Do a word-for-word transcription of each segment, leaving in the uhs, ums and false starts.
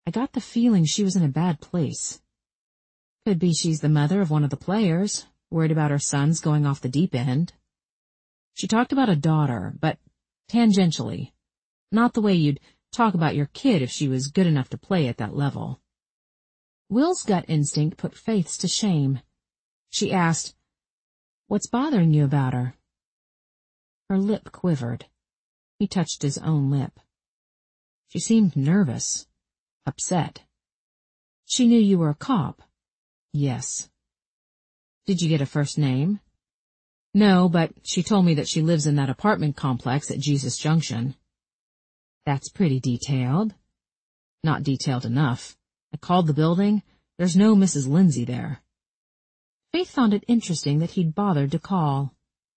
I got the feeling she was in a bad place. Could be she's the mother of one of the players, worried about her sons going off the deep end. She talked about a daughter, but tangentially, not the way you'd talk about your kid if she was good enough to play at that level. Will's gut instinct put Faith's to shame. She asked, "What's bothering you about her?" Her lip quivered. He touched his own lip. She seemed nervous, upset. "She knew you were a cop." "Yes." "Did you get a first name?" "No, but she told me that she lives in that apartment complex at Jesus Junction." "That's pretty detailed." "Not detailed enough. I called the building. There's no Missus Lindsay there." Faith found it interesting that he'd bothered to call.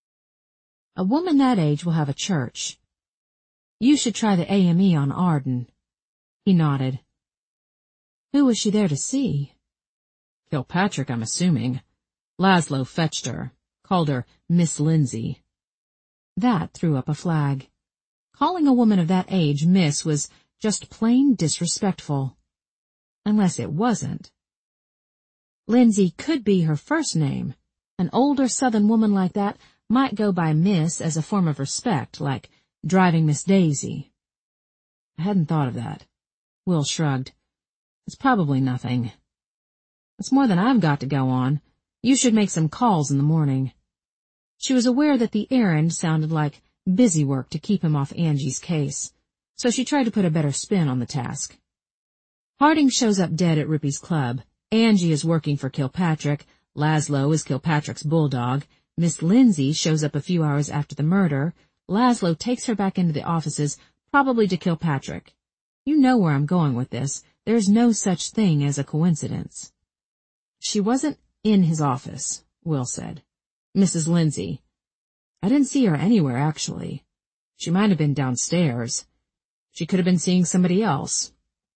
"A woman that age will have a church. You should try the A M E on Arden." He nodded. "Who was she there to see?" "Kilpatrick, I'm assuming. Laszlo fetched her. Called her Miss Lindsay." That threw up a flag. Calling a woman of that age Miss was just plain disrespectful. Unless it wasn't. Lindsay could be her first name. An older Southern woman like that might go by Miss as a form of respect, like driving Miss Daisy. "I hadn't thought of that." Will shrugged. "It's probably nothing. It's more than I've got to go on. You should make some calls in the morning." She was aware that the errand sounded like busy work to keep him off Angie's case, so she tried to put a better spin on the task. Harding shows up dead at Rippy's club. Angie is working for Kilpatrick. Laszlo is Kilpatrick's bulldog. Miss Lindsay shows up a few hours after the murder. Laszlo takes her back into the offices, probably to Kilpatrick. You know where I'm going with this. There's no such thing as a coincidence. "She wasn't in his office," Will said. "Missus Lindsay. I didn't see her anywhere, actually. She might have been downstairs. She could have been seeing somebody else.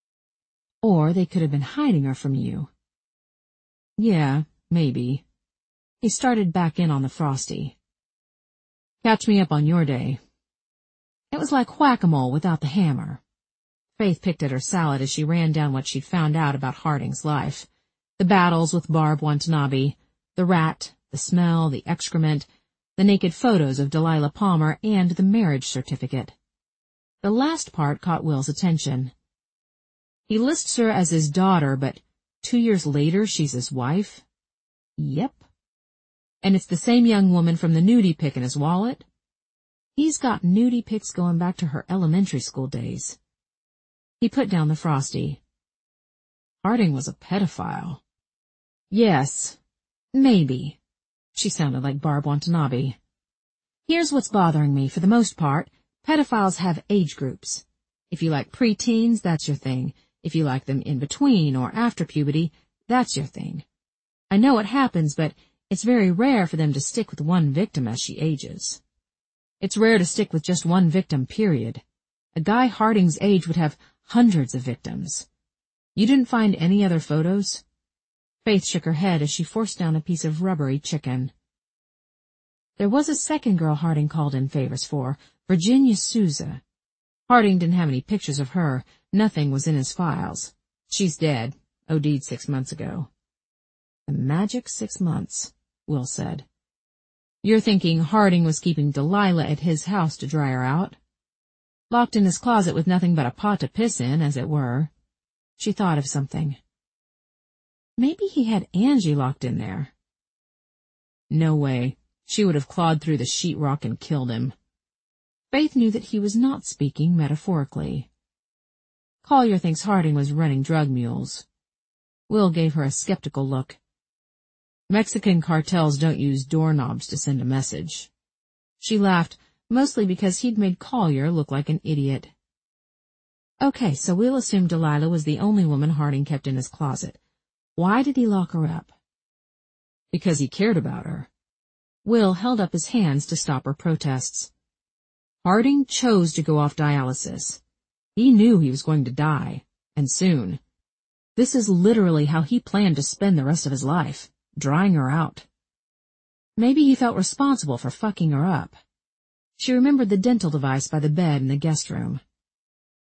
Or they could have been hiding her from you." "Yeah, maybe." He started back in on the Frosty. "Catch me up on your day." It was like whack-a-mole without the hammer. Faith picked at her salad as she ran down what she'd found out about Harding's life. The battles with Barb Watanabe, the rat, the smell, the excrement, the naked photos of Delilah Palmer, and the marriage certificate. The last part caught Will's attention. He lists her as his daughter, but two years later she's his wife? Yep. And it's the same young woman from the nudie pic in his wallet? He's got nudie pics going back to her elementary school days. He put down the Frosty. Harding was a pedophile. Yes, maybe. She sounded like Barb Watanabe. Here's what's bothering me. For the most part, pedophiles have age groups. If you like preteens, that's your thing. If you like them in between or after puberty, that's your thing. I know it happens, but it's very rare for them to stick with one victim as she ages. It's rare to stick with just one victim, period. A guy Harding's age would have hundreds of victims. You didn't find any other photos? Faith shook her head as she forced down a piece of rubbery chicken. There was a second girl Harding called in favors for, Virginia Souza. Harding didn't have any pictures of her. Nothing was in his files. She's dead. O D'd six months ago. The magic six months, Will said. You're thinking Harding was keeping Delilah at his house to dry her out? Locked in his closet with nothing but a pot to piss in, as it were. She thought of something. Maybe he had Angie locked in there. No way. She would have clawed through the sheetrock and killed him. Faith knew that he was not speaking metaphorically. Collier thinks Harding was running drug mules. Will gave her a skeptical look. Mexican cartels don't use doorknobs to send a message. She laughed, mostly because he'd made Collier look like an idiot. Okay, so we'll assume Delilah was the only woman Harding kept in his closet. Why did he lock her up? Because he cared about her. Will held up his hands to stop her protests. Harding chose to go off dialysis. He knew he was going to die, and soon. This is literally how he planned to spend the rest of his life, drying her out. Maybe he felt responsible for fucking her up. She remembered the dental device by the bed in the guest room.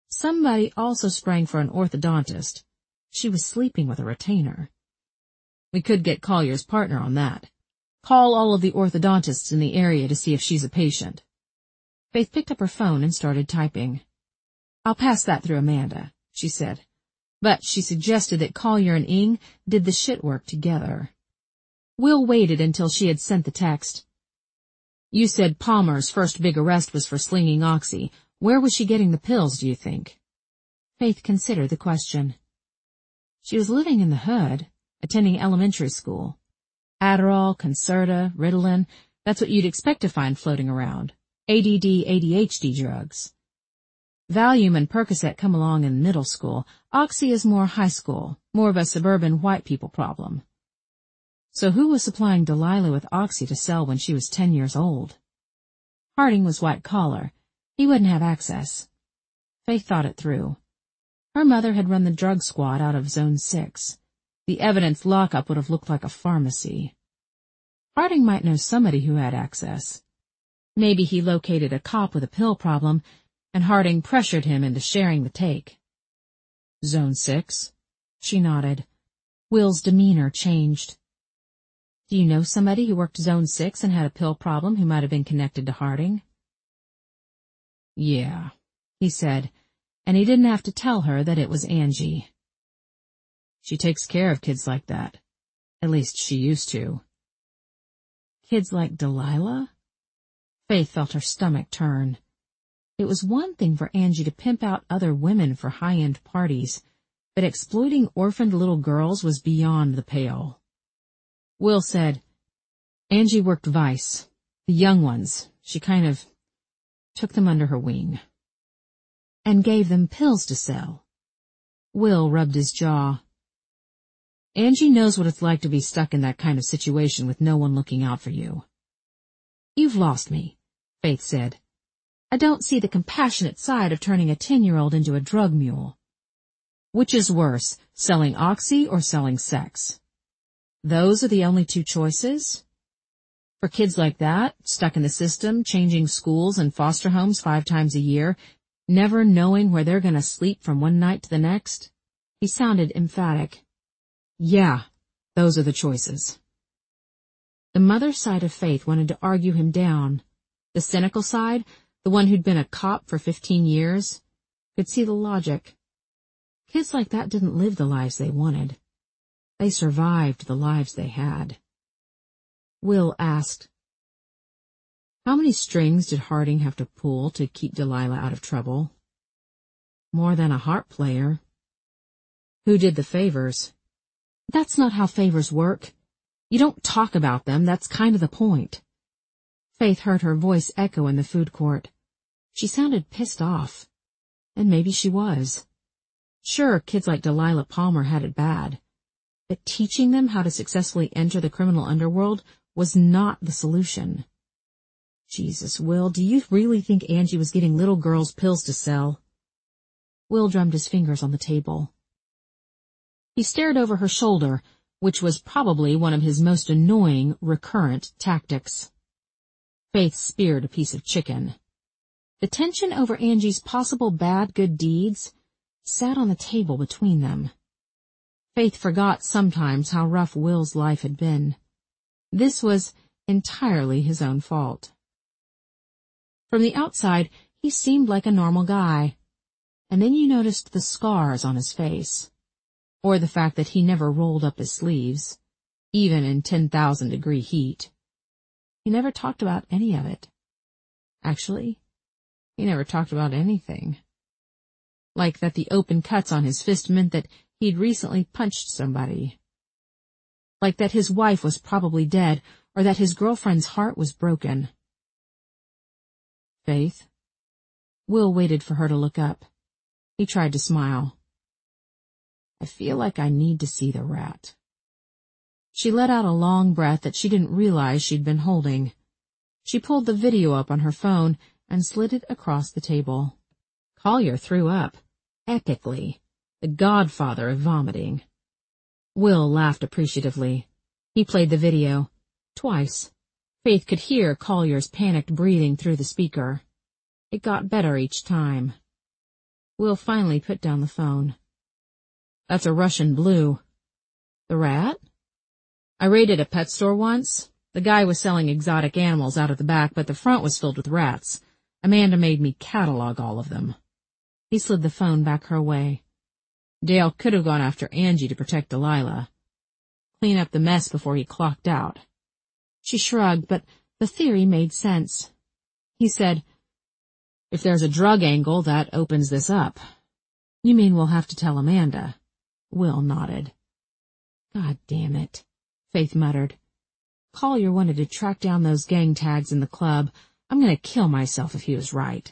Somebody also sprang for an orthodontist. She was sleeping with a retainer. We could get Collier's partner on that. Call all of the orthodontists in the area to see if she's a patient. Faith picked up her phone and started typing. I'll pass that through Amanda, she said. But she suggested that Collier and Ing did the shit work together. Will waited until she had sent the text. You said Palmer's first big arrest was for slinging oxy. Where was she getting the pills, do you think? Faith considered the question. She was living in the hood, attending elementary school. Adderall, Concerta, Ritalin, that's what you'd expect to find floating around. A D D, A D H D drugs. Valium and Percocet come along in middle school. Oxy is more high school, more of a suburban white people problem. So who was supplying Delilah with oxy to sell when she was ten years old? Harding was white collar. He wouldn't have access. Faith thought it through. Her mother had run the drug squad out of Zone six. The evidence lockup would have looked like a pharmacy. Harding might know somebody who had access. Maybe he located a cop with a pill problem, and Harding pressured him into sharing the take. Zone six? She nodded. Will's demeanor changed. Do you know somebody who worked Zone six and had a pill problem who might have been connected to Harding? Yeah, he said, and he didn't have to tell her that it was Angie. She takes care of kids like that. At least she used to. Kids like Delilah? Faith felt her stomach turn. It was one thing for Angie to pimp out other women for high-end parties, but exploiting orphaned little girls was beyond the pale. Will said, Angie worked Vice. The young ones, she kind of took them under her wing. And gave them pills to sell. Will rubbed his jaw. Angie knows what it's like to be stuck in that kind of situation with no one looking out for you. You've lost me, Faith said. I don't see the compassionate side of turning a ten-year-old into a drug mule. Which is worse, selling oxy or selling sex? Those are the only two choices? For kids like that, stuck in the system, changing schools and foster homes five times a year, never knowing where they're going to sleep from one night to the next? He sounded emphatic. Yeah, those are the choices. The mother's side of Faith wanted to argue him down. The cynical side, the one who'd been a cop for fifteen years, could see the logic. Kids like that didn't live the lives they wanted. They survived the lives they had. Will asked, How many strings did Harding have to pull to keep Delilah out of trouble? More than a harp player. Who did the favors? That's not how favors work. You don't talk about them, that's kind of the point. Faith heard her voice echo in the food court. She sounded pissed off. And maybe she was. Sure, kids like Delilah Palmer had it bad. But teaching them how to successfully enter the criminal underworld was not the solution. Jesus, Will, do you really think Angie was getting little girls pills to sell? Will drummed his fingers on the table. He stared over her shoulder, which was probably one of his most annoying, recurrent tactics. Faith speared a piece of chicken. The tension over Angie's possible bad good deeds sat on the table between them. Faith forgot sometimes how rough Will's life had been. This was entirely his own fault. From the outside, he seemed like a normal guy. And then you noticed the scars on his face. Or the fact that he never rolled up his sleeves, even in ten thousand degree heat. He never talked about any of it. Actually, he never talked about anything. Like that the open cuts on his fist meant that he'd recently punched somebody. Like that his wife was probably dead, or that his girlfriend's heart was broken. Faith? Will waited for her to look up. He tried to smile. I feel like I need to see the rat. She let out a long breath that she didn't realize she'd been holding. She pulled the video up on her phone and slid it across the table. Collier threw up. Epically. The godfather of vomiting. Will laughed appreciatively. He played the video. Twice. Faith could hear Collier's panicked breathing through the speaker. It got better each time. Will finally put down the phone. That's a Russian blue. The rat? I raided a pet store once. The guy was selling exotic animals out of the back, but the front was filled with rats. Amanda made me catalog all of them. He slid the phone back her way. Dale could have gone after Angie to protect Delilah. Clean up the mess before he clocked out. She shrugged, but the theory made sense. He said, "If there's a drug angle, that opens this up." "You mean we'll have to tell Amanda?" Will nodded. "God damn it," Faith muttered. "Collier wanted to track down those gang tags in the club. I'm going to kill myself if he was right."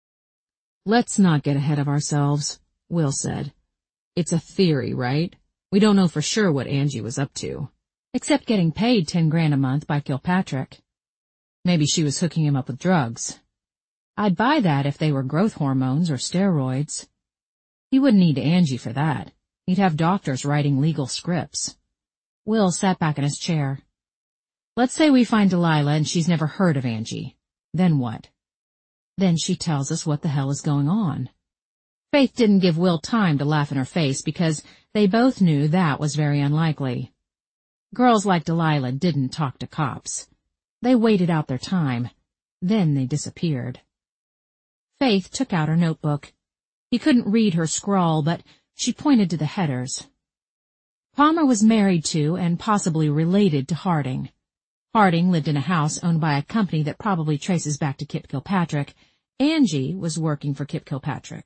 "Let's not get ahead of ourselves," Will said. "It's a theory, right? We don't know for sure what Angie was up to. Except getting paid ten grand a month by Kilpatrick. Maybe she was hooking him up with drugs. I'd buy that if they were growth hormones or steroids. He wouldn't need Angie for that. He'd have doctors writing legal scripts." Will sat back in his chair. "Let's say we find Delilah and she's never heard of Angie. Then what?" "Then she tells us what the hell is going on." Faith didn't give Will time to laugh in her face because they both knew that was very unlikely. Girls like Delilah didn't talk to cops. They waited out their time. Then they disappeared. Faith took out her notebook. He couldn't read her scrawl, but she pointed to the headers. Palmer was married to and possibly related to Harding. Harding lived in a house owned by a company that probably traces back to Kip Kilpatrick. Angie was working for Kip Kilpatrick.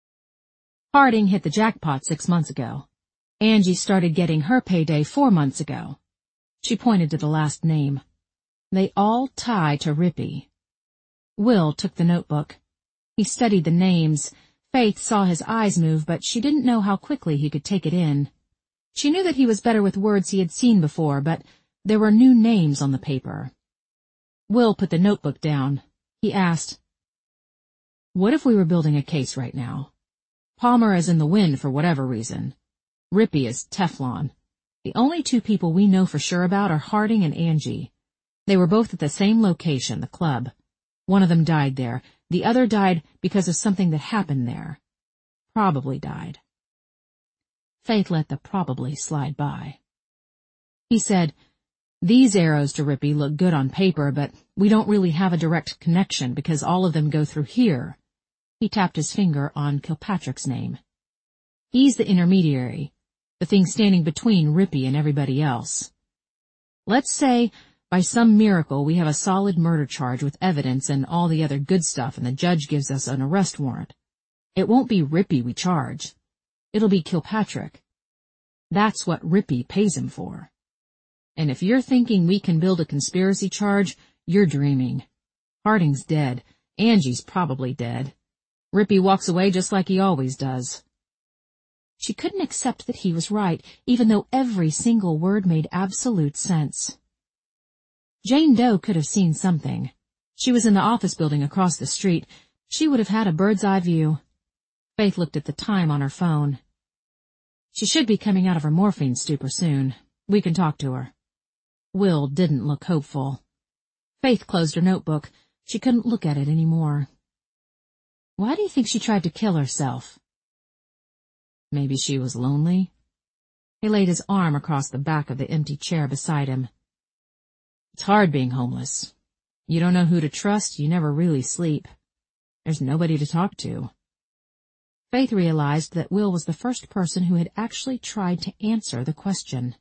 Harding hit the jackpot six months ago. Angie started getting her payday four months ago. She pointed to the last name. They all tie to Rippy. Will took the notebook. He studied the names. Faith saw his eyes move, but she didn't know how quickly he could take it in. She knew that he was better with words he had seen before, but there were new names on the paper. Will put the notebook down. He asked, "What if we were building a case right now? Palmer is in the wind for whatever reason. Rippy is Teflon. The only two people we know for sure about are Harding and Angie. They were both at the same location, the club. One of them died there. The other died because of something that happened there. Probably died." Faith let the probably slide by. He said, "These arrows to Rippy look good on paper, but we don't really have a direct connection because all of them go through here." He tapped his finger on Kilpatrick's name. "He's the intermediary, the thing standing between Rippy and everybody else. Let's say, by some miracle, we have a solid murder charge with evidence and all the other good stuff and the judge gives us an arrest warrant. It won't be Rippy we charge. It'll be Kilpatrick. That's what Rippy pays him for. And if you're thinking we can build a conspiracy charge, you're dreaming. Harding's dead. Angie's probably dead. Rippy walks away just like he always does." She couldn't accept that he was right, even though every single word made absolute sense. Jane Doe could have seen something. She was in the office building across the street. She would have had a bird's-eye view. Faith looked at the time on her phone. "She should be coming out of her morphine stupor soon. We can talk to her." Will didn't look hopeful. Faith closed her notebook. She couldn't look at it any more. "Why do you think she tried to kill herself?" "Maybe she was lonely." He laid his arm across the back of the empty chair beside him. "It's hard being homeless. You don't know who to trust, you never really sleep. There's nobody to talk to." Faith realized that Will was the first person who had actually tried to answer the question.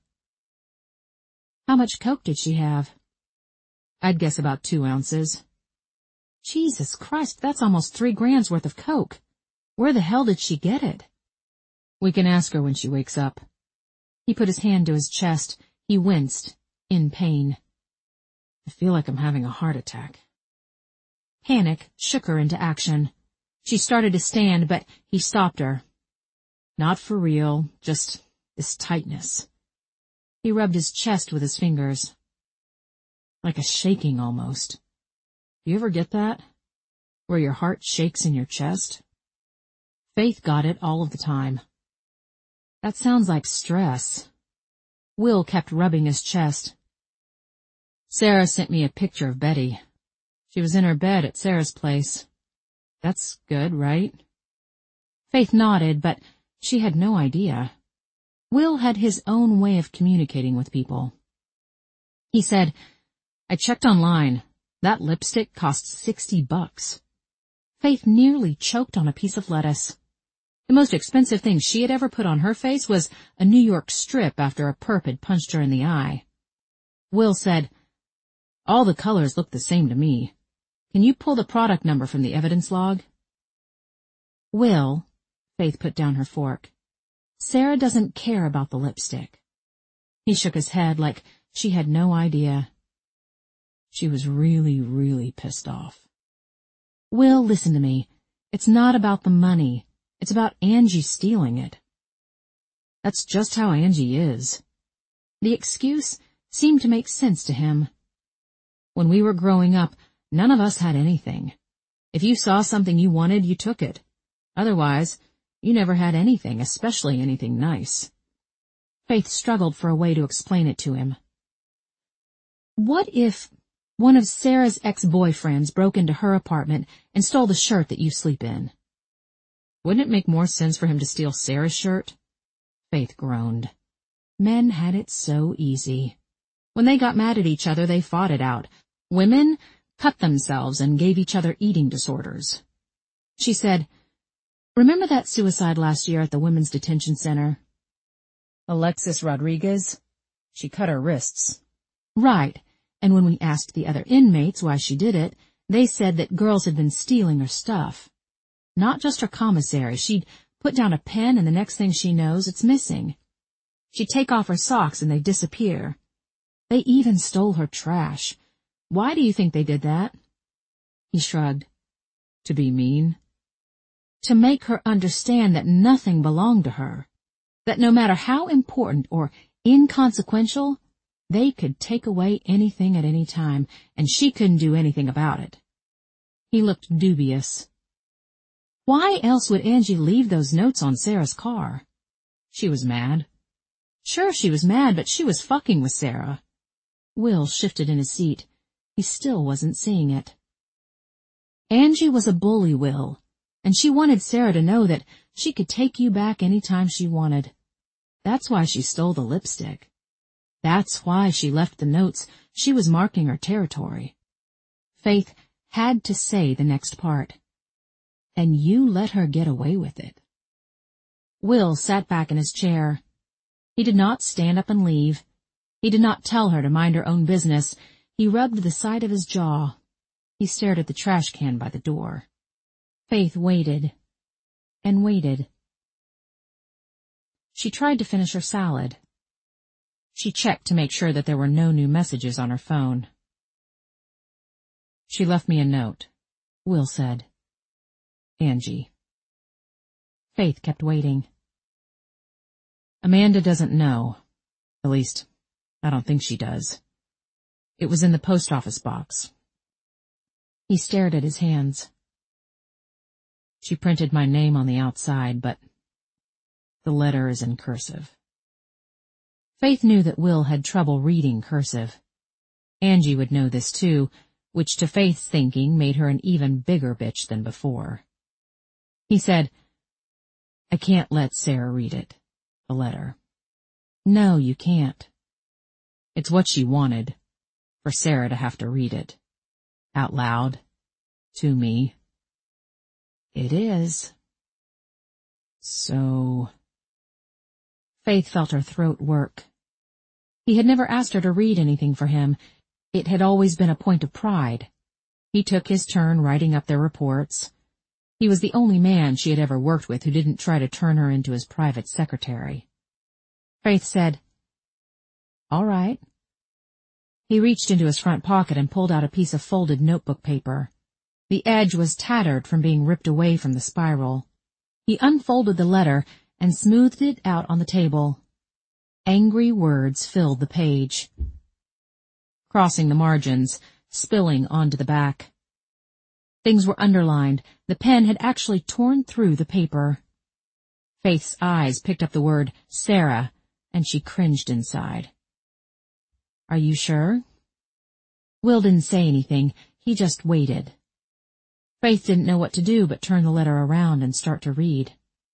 "How much coke did she have?" "I'd guess about two ounces." "Jesus Christ, that's almost three grand's worth of coke. Where the hell did she get it?" "We can ask her when she wakes up." He put his hand to his chest. He winced, in pain. "I feel like I'm having a heart attack." Panic shook her into action. She started to stand, but he stopped her. "Not for real, just this tightness." He rubbed his chest with his fingers. "Like a shaking almost. You ever get that? Where your heart shakes in your chest?" Faith got it all of the time. "That sounds like stress." Will kept rubbing his chest. "Sarah sent me a picture of Betty. She was in her bed at Sarah's place. That's good, right?" Faith nodded, but she had no idea. Will had his own way of communicating with people. He said, "I checked online. That lipstick costs sixty bucks. Faith nearly choked on a piece of lettuce. The most expensive thing she had ever put on her face was a New York strip after a perp had punched her in the eye. Will said, "All the colors look the same to me. Can you pull the product number from the evidence log?" "Will," Faith put down her fork, "Sarah doesn't care about the lipstick." He shook his head like she had no idea. She was really, really pissed off. "Will, listen to me. It's not about the money. It's about Angie stealing it." That's just how Angie is. The excuse seemed to make sense to him. When we were growing up, none of us had anything. If you saw something you wanted, you took it. Otherwise, you never had anything, especially anything nice. Faith struggled for a way to explain it to him. "What if one of Sarah's ex-boyfriends broke into her apartment and stole the shirt that you sleep in?" "Wouldn't it make more sense for him to steal Sarah's shirt?" Faith groaned. Men had it so easy. When they got mad at each other, they fought it out. Women cut themselves and gave each other eating disorders. She said, "Remember that suicide last year at the women's detention center? Alexis Rodriguez? She cut her wrists." "Right. And when we asked the other inmates why she did it, they said that girls had been stealing her stuff. Not just her commissary. She'd put down a pen and the next thing she knows, it's missing. She'd take off her socks and they'd disappear. They even stole her trash. Why do you think they did that?" He shrugged. "To be mean?" "To make her understand that nothing belonged to her. That no matter how important or inconsequential, they could take away anything at any time, and she couldn't do anything about it." He looked dubious. "Why else would Angie leave those notes on Sarah's car?" "She was mad." "Sure she was mad, but she was fucking with Sarah." Will shifted in his seat. He still wasn't seeing it. "Angie was a bully, Will, and she wanted Sarah to know that she could take you back any time she wanted. That's why she stole the lipstick. That's why she left the notes. She was marking her territory." Faith had to say the next part. "And you let her get away with it." Will sat back in his chair. He did not stand up and leave. He did not tell her to mind her own business. He rubbed the side of his jaw. He stared at the trash can by the door. Faith waited and waited. She tried to finish her salad. She checked to make sure that there were no new messages on her phone. "She left me a note," Will said. "Angie." Faith kept waiting. "Amanda doesn't know. At least, I don't think she does. It was in the post office box." He stared at his hands. "She printed my name on the outside, but the letter is in cursive." Faith knew that Will had trouble reading cursive. Angie would know this too, which to Faith's thinking made her an even bigger bitch than before. He said, "I can't let Sarah read it, the letter." "No, you can't." "It's what she wanted, for Sarah to have to read it. Out loud. To me." "It is." "So—" Faith felt her throat work. He had never asked her to read anything for him. It had always been a point of pride. He took his turn writing up their reports. He was the only man she had ever worked with who didn't try to turn her into his private secretary. Faith said, "All right." He reached into his front pocket and pulled out a piece of folded notebook paper. The edge was tattered from being ripped away from the spiral. He unfolded the letter and smoothed it out on the table. Angry words filled the page, crossing the margins, spilling onto the back. Things were underlined. The pen had actually torn through the paper. Faith's eyes picked up the word Sarah, and she cringed inside. "Are you sure?" Will didn't say anything. He just waited. Faith didn't know what to do but turn the letter around and start to read.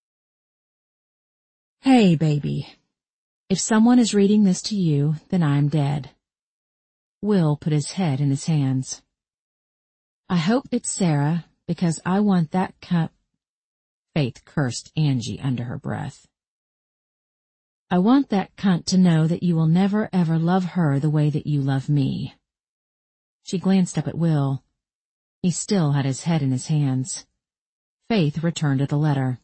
Hey, baby. If someone is reading this to you, then I'm dead. Will put his head in his hands. I hope it's Sarah, because I want that cup. Faith cursed Angie under her breath. I want that cunt to know that you will never ever love her the way that you love me. She glanced up at Will. He still had his head in his hands. Faith returned to the letter.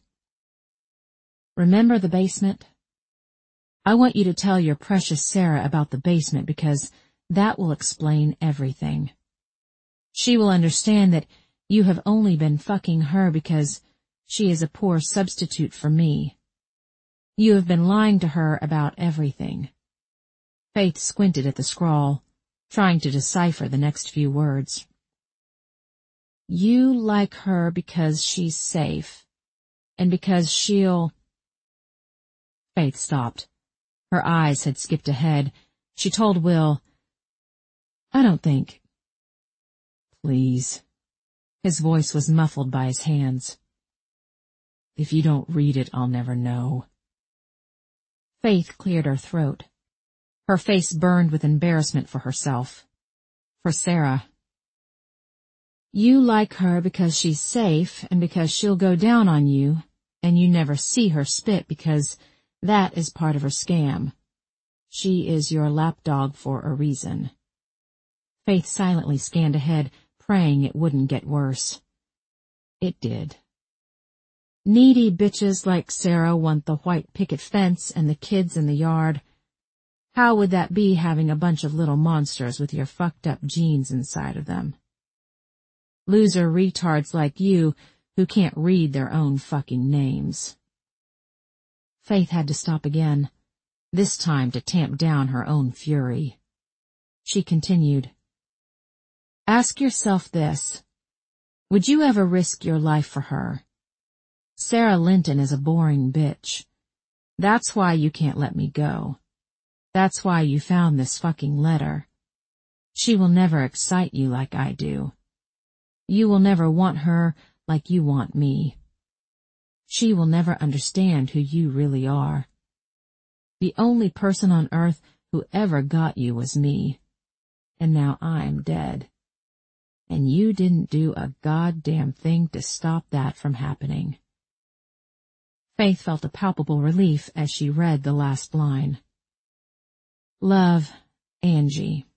Remember the basement? I want you to tell your precious Sarah about the basement because that will explain everything. She will understand that you have only been fucking her because she is a poor substitute for me. You have been lying to her about everything. Faith squinted at the scrawl, trying to decipher the next few words. You like her because she's safe, and because she'll... Faith stopped. Her eyes had skipped ahead. She told Will, I don't think. Please. His voice was muffled by his hands. If you don't read it, I'll never know. Faith cleared her throat. Her face burned with embarrassment for herself. For Sarah. You like her because she's safe and because she'll go down on you, and you never see her spit because that is part of her scam. She is your lapdog for a reason. Faith silently scanned ahead, praying it wouldn't get worse. It did. Needy bitches like Sarah want the white picket fence and the kids in the yard. How would that be having a bunch of little monsters with your fucked up genes inside of them? Loser retards like you who can't read their own fucking names. Faith had to stop again, this time to tamp down her own fury. She continued, Ask yourself this. Would you ever risk your life for her? Sarah Linton is a boring bitch. That's why you can't let me go. That's why you found this fucking letter. She will never excite you like I do. You will never want her like you want me. She will never understand who you really are. The only person on earth who ever got you was me. And now I'm dead. And you didn't do a goddamn thing to stop that from happening. Faith felt a palpable relief as she read the last line. Love, Angie.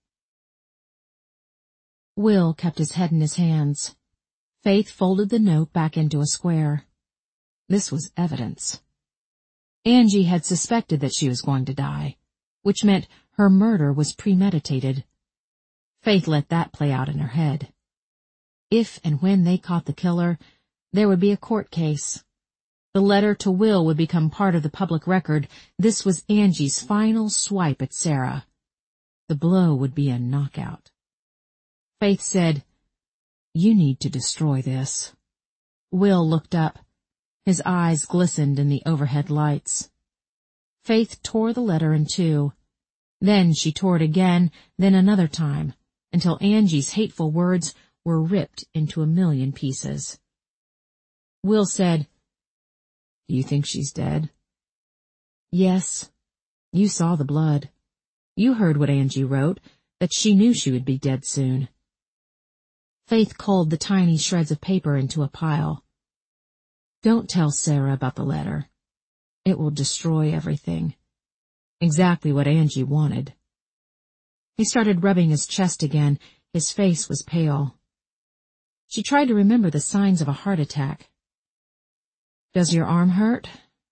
Will kept his head in his hands. Faith folded the note back into a square. This was evidence. Angie had suspected that she was going to die, which meant her murder was premeditated. Faith let that play out in her head. If and when they caught the killer, there would be a court case. The letter to Will would become part of the public record. This was Angie's final swipe at Sarah. The blow would be a knockout. Faith said, You need to destroy this. Will looked up. His eyes glistened in the overhead lights. Faith tore the letter in two. Then she tore it again, then another time, until Angie's hateful words were ripped into a million pieces. Will said, Do you think she's dead? Yes. You saw the blood. You heard what Angie wrote, that she knew she would be dead soon. Faith culled the tiny shreds of paper into a pile. Don't tell Sarah about the letter. It will destroy everything. Exactly what Angie wanted. He started rubbing his chest again. His face was pale. She tried to remember the signs of a heart attack. Does your arm hurt?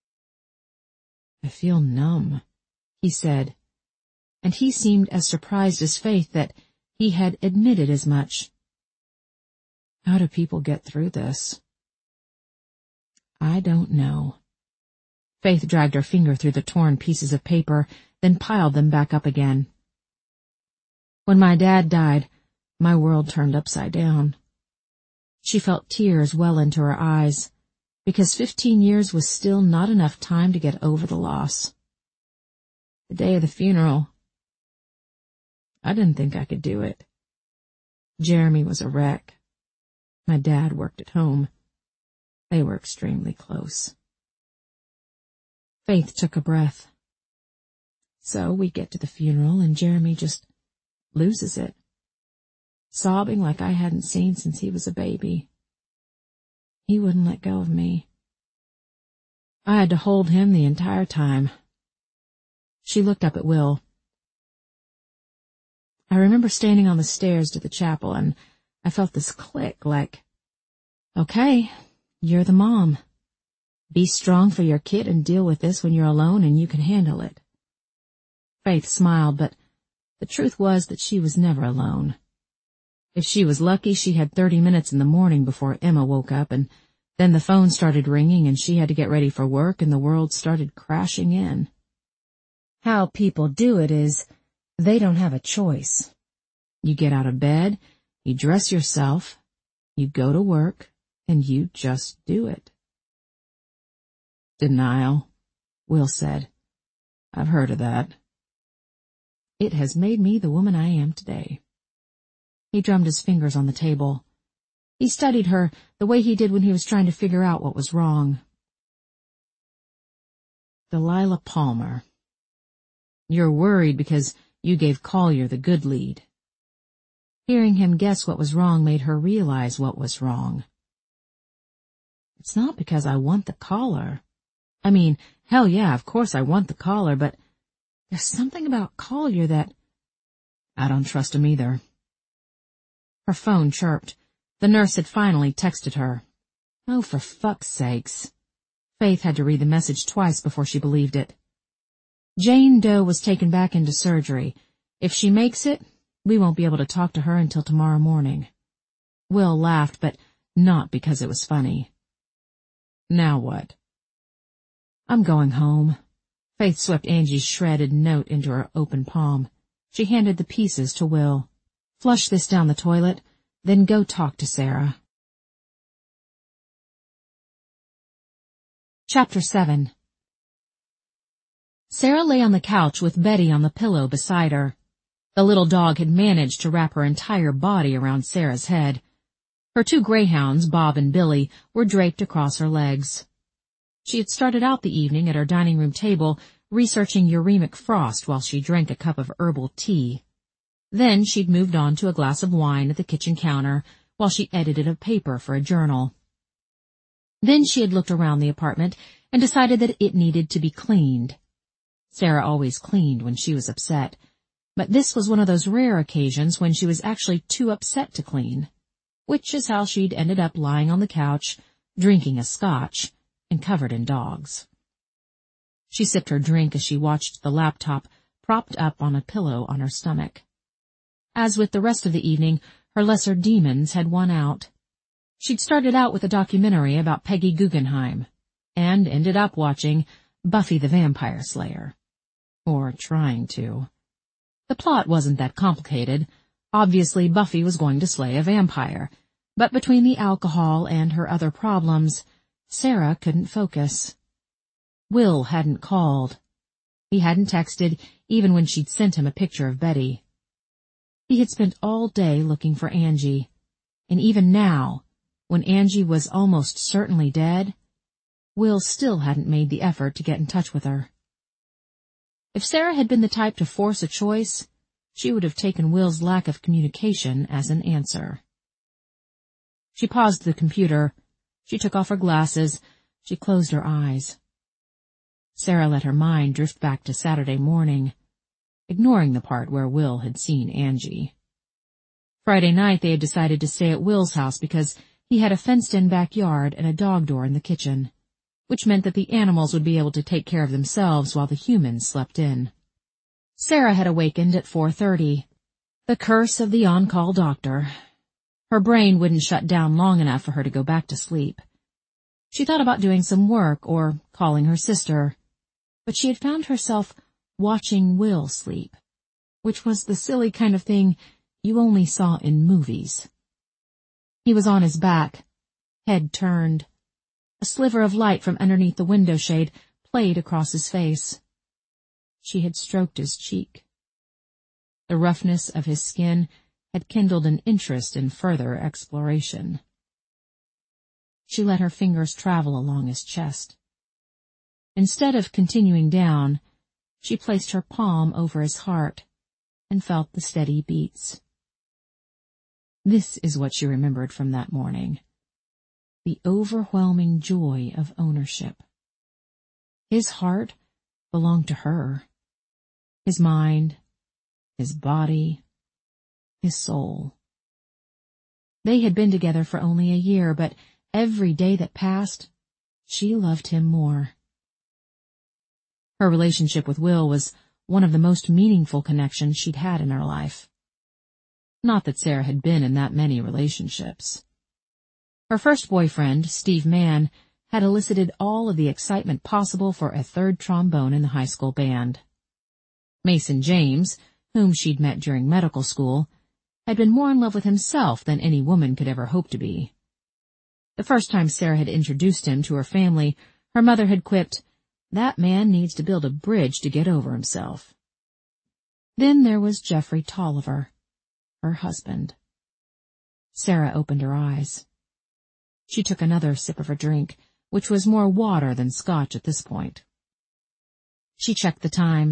I feel numb, he said, and he seemed as surprised as Faith that he had admitted as much. How do people get through this? I don't know. Faith dragged her finger through the torn pieces of paper, then piled them back up again. When my dad died, my world turned upside down. She felt tears well into her eyes, because fifteen years was still not enough time to get over the loss. The day of the funeral, I didn't think I could do it. Jeremy was a wreck. My dad worked at home. They were extremely close. Faith took a breath. So we get to the funeral and Jeremy just loses it, sobbing like I hadn't seen since he was a baby. He wouldn't let go of me. I had to hold him the entire time. She looked up at Will. I remember standing on the stairs to the chapel and I felt this click like, okay, you're the mom. Be strong for your kid and deal with this when you're alone and you can handle it. Faith smiled, but the truth was that she was never alone. If she was lucky, she had thirty minutes in the morning before Emma woke up, and then the phone started ringing and she had to get ready for work and the world started crashing in. How people do it is, they don't have a choice. You get out of bed, you dress yourself, you go to work, and you just do it. Denial, Will said. I've heard of that. It has made me the woman I am today. He drummed his fingers on the table. He studied her the way he did when he was trying to figure out what was wrong. Delilah Palmer. You're worried because you gave Collier the good lead. Hearing him guess what was wrong made her realize what was wrong. It's not because I want the collar. I mean, hell yeah, of course I want the collar, but there's something about Collier that... I don't trust him either. Her phone chirped. The nurse had finally texted her. Oh, for fuck's sakes. Faith had to read the message twice before she believed it. Jane Doe was taken back into surgery. If she makes it, we won't be able to talk to her until tomorrow morning. Will laughed, but not because it was funny. Now what? I'm going home. Faith swept Angie's shredded note into her open palm. She handed the pieces to Will. Flush this down the toilet, then go talk to Sarah. Chapter seven. Sarah lay on the couch with Betty on the pillow beside her. The little dog had managed to wrap her entire body around Sarah's head. Her two greyhounds, Bob and Billy, were draped across her legs. She had started out the evening at her dining room table researching uremic frost while she drank a cup of herbal tea. Then she'd moved on to a glass of wine at the kitchen counter while she edited a paper for a journal. Then she had looked around the apartment and decided that it needed to be cleaned. Sarah always cleaned when she was upset, but this was one of those rare occasions when she was actually too upset to clean, which is how she'd ended up lying on the couch, drinking a scotch, and covered in dogs. She sipped her drink as she watched the laptop propped up on a pillow on her stomach. As with the rest of the evening, her lesser demons had won out. She'd started out with a documentary about Peggy Guggenheim, and ended up watching Buffy the Vampire Slayer. Or trying to. The plot wasn't that complicated. Obviously, Buffy was going to slay a vampire, but between the alcohol and her other problems, Sarah couldn't focus. Will hadn't called. He hadn't texted, even when she'd sent him a picture of Betty. He had spent all day looking for Angie, and even now, when Angie was almost certainly dead, Will still hadn't made the effort to get in touch with her. If Sarah had been the type to force a choice, she would have taken Will's lack of communication as an answer. She paused the computer. She took off her glasses. She closed her eyes. Sarah let her mind drift back to Saturday morning, ignoring the part where Will had seen Angie. Friday night they had decided to stay at Will's house because he had a fenced-in backyard and a dog door in the kitchen, which meant that the animals would be able to take care of themselves while the humans slept in. Sarah had awakened at four thirty. The curse of the on-call doctor. Her brain wouldn't shut down long enough for her to go back to sleep. She thought about doing some work or calling her sister, but she had found herself watching Will sleep, which was the silly kind of thing you only saw in movies. He was on his back, head turned. A sliver of light from underneath the window shade played across his face. She had stroked his cheek. The roughness of his skin had kindled an interest in further exploration. She let her fingers travel along his chest. Instead of continuing down, she placed her palm over his heart and felt the steady beats. This is what she remembered from that morning. The overwhelming joy of ownership. His heart belonged to her. His mind, his body, his soul. They had been together for only a year, but every day that passed, she loved him more. Her relationship with Will was one of the most meaningful connections she'd had in her life. Not that Sarah had been in that many relationships. Her first boyfriend, Steve Mann, had elicited all of the excitement possible for a third trombone in the high school band. Mason James, whom she'd met during medical school, had been more in love with himself than any woman could ever hope to be. The first time Sarah had introduced him to her family, her mother had quipped, "That man needs to build a bridge to get over himself." Then there was Jeffrey Tolliver, her husband. Sarah opened her eyes. She took another sip of her drink, which was more water than scotch at this point. She checked the time.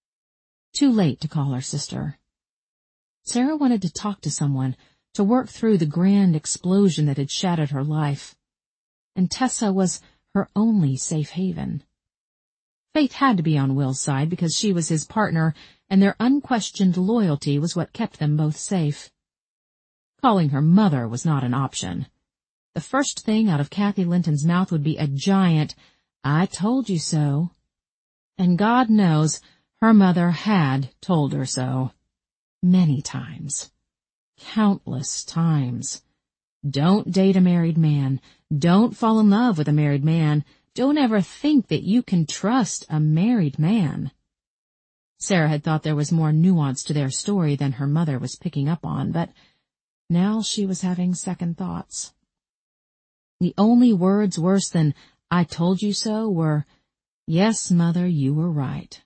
Too late to call her sister. Sarah wanted to talk to someone, to work through the grand explosion that had shattered her life. And Tessa was her only safe haven. Faith had to be on Will's side because she was his partner, and their unquestioned loyalty was what kept them both safe. Calling her mother was not an option. The first thing out of Kathy Linton's mouth would be a giant, "I told you so." And God knows her mother had told her so. Many times. Countless times. Don't date a married man. Don't fall in love with a married man. Don't ever think that you can trust a married man. Sarah had thought there was more nuance to their story than her mother was picking up on, but now she was having second thoughts. The only words worse than "I told you so" were, "Yes, Mother, you were right."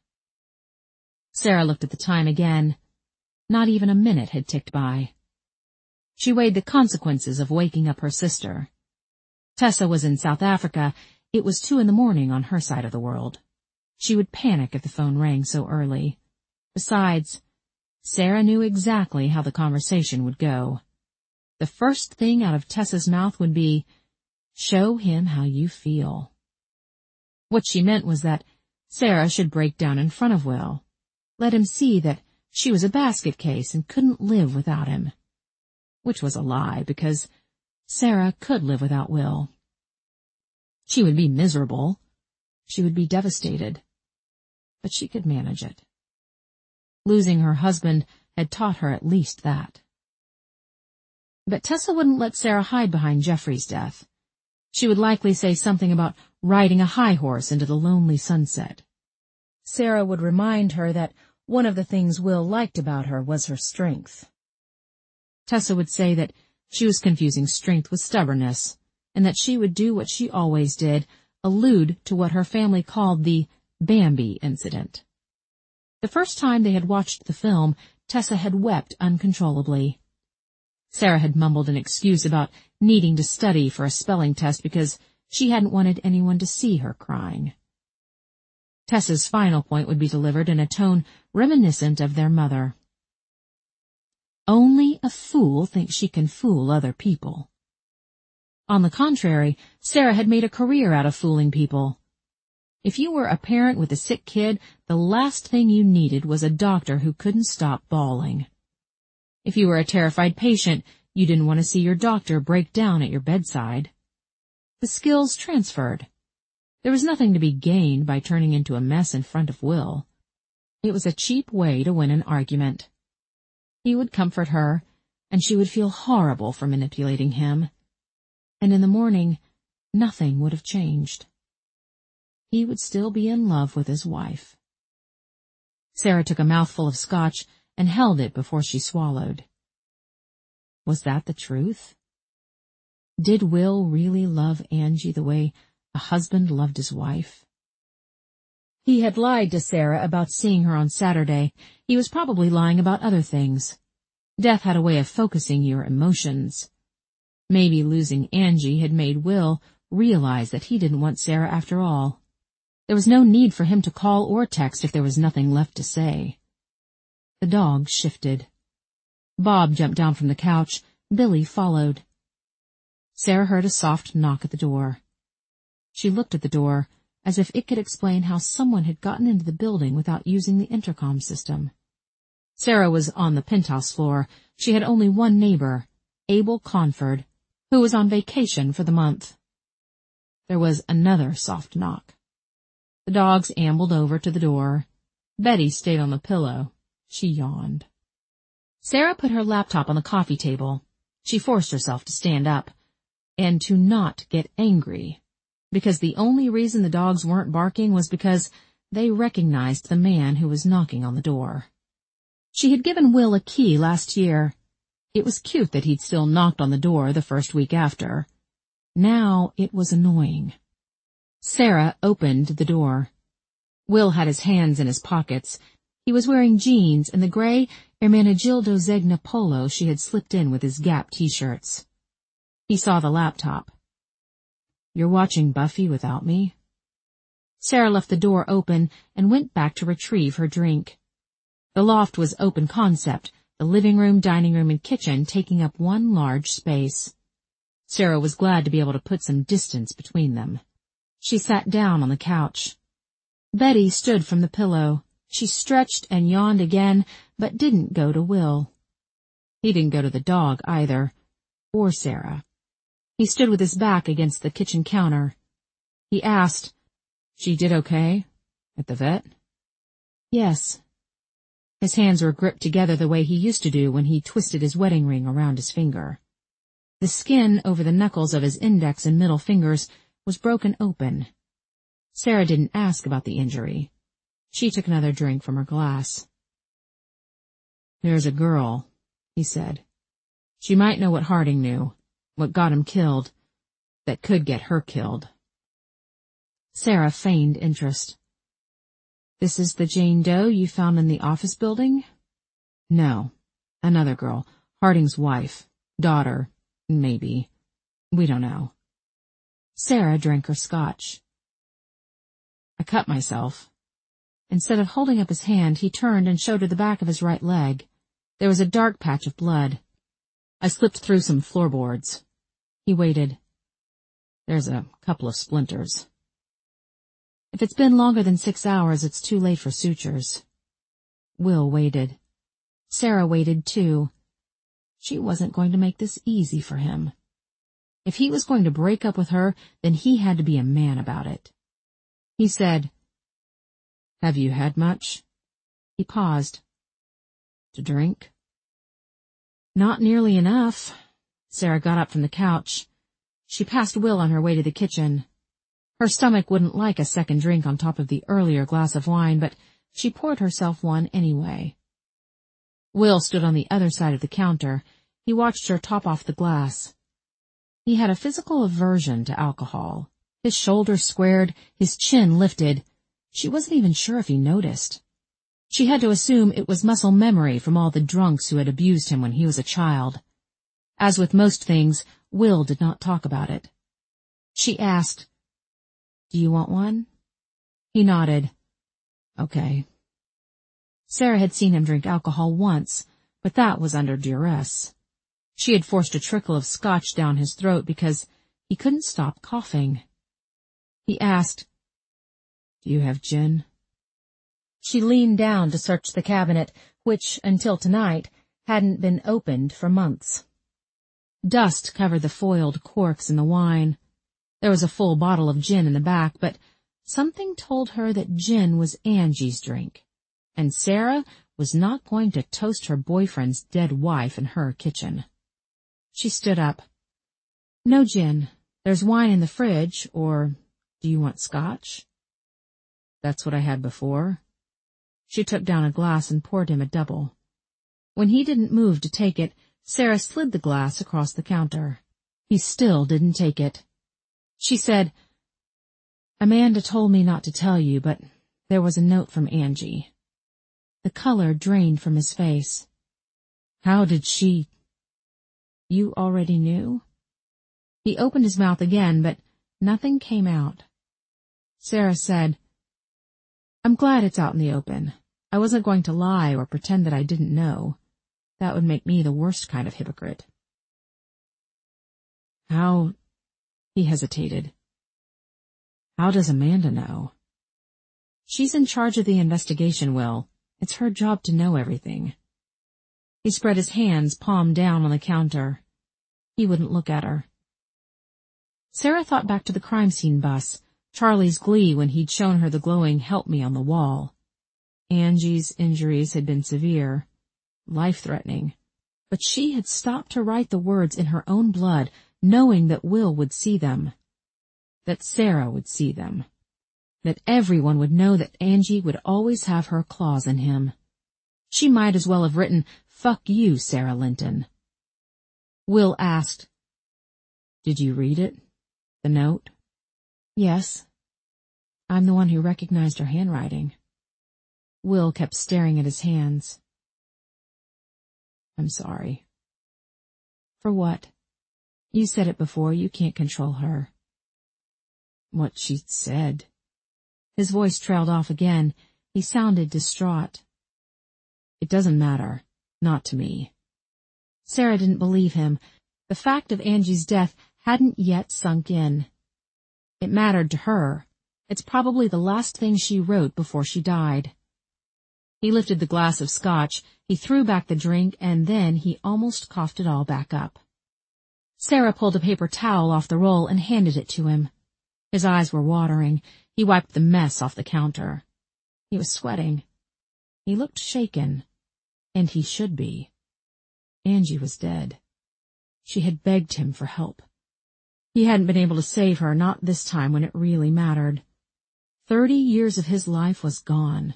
Sarah looked at the time again. Not even a minute had ticked by. She weighed the consequences of waking up her sister. Tessa was in South Africa. It was two in the morning on her side of the world. She would panic if the phone rang so early. Besides, Sarah knew exactly how the conversation would go. The first thing out of Tessa's mouth would be, "Show him how you feel." What she meant was that Sarah should break down in front of Will. Let him see that she was a basket case and couldn't live without him. Which was a lie, because Sarah could live without Will. She would be miserable. She would be devastated. But she could manage it. Losing her husband had taught her at least that. But Tessa wouldn't let Sarah hide behind Jeffrey's death. She would likely say something about riding a high horse into the lonely sunset. Sarah would remind her that one of the things Will liked about her was her strength. Tessa would say that she was confusing strength with stubbornness, and that she would do what she always did, allude to what her family called the Bambi incident. The first time they had watched the film, Tessa had wept uncontrollably. Sarah had mumbled an excuse about needing to study for a spelling test because she hadn't wanted anyone to see her crying. Tessa's final point would be delivered in a tone reminiscent of their mother. Only a fool thinks she can fool other people. On the contrary, Sarah had made a career out of fooling people. If you were a parent with a sick kid, the last thing you needed was a doctor who couldn't stop bawling. If you were a terrified patient, you didn't want to see your doctor break down at your bedside. The skills transferred. There was nothing to be gained by turning into a mess in front of Will. It was a cheap way to win an argument. He would comfort her, and she would feel horrible for manipulating him. And in the morning, nothing would have changed. He would still be in love with his wife. Sarah took a mouthful of scotch and held it before she swallowed. Was that the truth? Did Will really love Angie the way a husband loved his wife? He had lied to Sarah about seeing her on Saturday. He was probably lying about other things. Death had a way of focusing your emotions. Maybe losing Angie had made Will realize that he didn't want Sarah after all. There was no need for him to call or text if there was nothing left to say. The dog shifted. Bob jumped down from the couch. Billy followed. Sarah heard a soft knock at the door. She looked at the door, as if it could explain how someone had gotten into the building without using the intercom system. Sarah was on the penthouse floor. She had only one neighbor, Abel Conford, who was on vacation for the month. There was another soft knock. The dogs ambled over to the door. Betty stayed on the pillow. She yawned. Sarah put her laptop on the coffee table. She forced herself to stand up, and to not get angry, because the only reason the dogs weren't barking was because they recognized the man who was knocking on the door. She had given Will a key last year. It was cute that he'd still knocked on the door the first week after. Now it was annoying. Sarah opened the door. Will had his hands in his pockets. He was wearing jeans and the gray Ermenegildo Zegna polo she had slipped in with his Gap t-shirts. He saw the laptop. "You're watching Buffy without me?" Sarah left the door open and went back to retrieve her drink. The loft was open concept, the living room, dining room, and kitchen taking up one large space. Sarah was glad to be able to put some distance between them. She sat down on the couch. Betty stood from the pillow. She stretched and yawned again, but didn't go to Will. He didn't go to the dog either, or Sarah. He stood with his back against the kitchen counter. He asked, "She did okay? At the vet?" "Yes." His hands were gripped together the way he used to do when he twisted his wedding ring around his finger. The skin over the knuckles of his index and middle fingers was broken open. Sarah didn't ask about the injury. She took another drink from her glass. "There's a girl," he said. "She might know what Harding knew, what got him killed, that could get her killed." Sarah feigned interest. "This is the Jane Doe you found in the office building?" "No, another girl, Harding's wife, daughter, maybe. We don't know." Sarah drank her scotch. "I cut myself." Instead of holding up his hand, he turned and showed her the back of his right leg. There was a dark patch of blood. "I slipped through some floorboards." He waited. "There's a couple of splinters." "If it's been longer than six hours, it's too late for sutures." Will waited. Sarah waited too. She wasn't going to make this easy for him. If he was going to break up with her, then he had to be a man about it. He said, "Have you had much?" He paused. "To drink?" "Not nearly enough." Sarah got up from the couch. She passed Will on her way to the kitchen. Her stomach wouldn't like a second drink on top of the earlier glass of wine, but she poured herself one anyway. Will stood on the other side of the counter. He watched her top off the glass. He had a physical aversion to alcohol. His shoulders squared, his chin lifted. She wasn't even sure if he noticed. She had to assume it was muscle memory from all the drunks who had abused him when he was a child. As with most things, Will did not talk about it. She asked, "Do you want one?" He nodded. "Okay." Sarah had seen him drink alcohol once, but that was under duress. She had forced a trickle of scotch down his throat because he couldn't stop coughing. He asked, "Do you have gin?" She leaned down to search the cabinet, which, until tonight, hadn't been opened for months. Dust covered the foiled corks in the wine. There was a full bottle of gin in the back, but something told her that gin was Angie's drink, and Sarah was not going to toast her boyfriend's dead wife in her kitchen. She stood up. "No gin. There's wine in the fridge, or do you want scotch?" "That's what I had before." She took down a glass and poured him a double. When he didn't move to take it, Sarah slid the glass across the counter. He still didn't take it. She said, "Amanda told me not to tell you, but there was a note from Angie." The color drained from his face. "How did she—" "You already knew?" He opened his mouth again, but nothing came out. Sarah said, I'm glad it's out in the open. I wasn't going to lie or pretend that I didn't know. That would make me the worst kind of hypocrite. How... He hesitated. How does Amanda know? She's in charge of the investigation, Will. It's her job to know everything. He spread his hands, palm down on the counter. He wouldn't look at her. Sarah thought back to the crime scene bus, Charlie's glee when he'd shown her the glowing "Help Me" on the wall. Angie's injuries had been severe, life-threatening, but she had stopped to write the words in her own blood, knowing that Will would see them, that Sarah would see them, that everyone would know that Angie would always have her claws in him. She might as well have written, "Fuck you, Sarah Linton." Will asked, "Did you read it? The note?" "Yes. I'm the one who recognized her handwriting." Will kept staring at his hands. "I'm sorry." "For what? You said it before, you can't control her." "What she said." His voice trailed off again. He sounded distraught. "It doesn't matter. Not to me." Sarah didn't believe him. The fact of Angie's death hadn't yet sunk in. It mattered to her. It's probably the last thing she wrote before she died. He lifted the glass of scotch, he threw back the drink, and then he almost coughed it all back up. Sarah pulled a paper towel off the roll and handed it to him. His eyes were watering. He wiped the mess off the counter. He was sweating. He looked shaken. And he should be. Angie was dead. She had begged him for help. He hadn't been able to save her, not this time when it really mattered. Thirty years of his life was gone.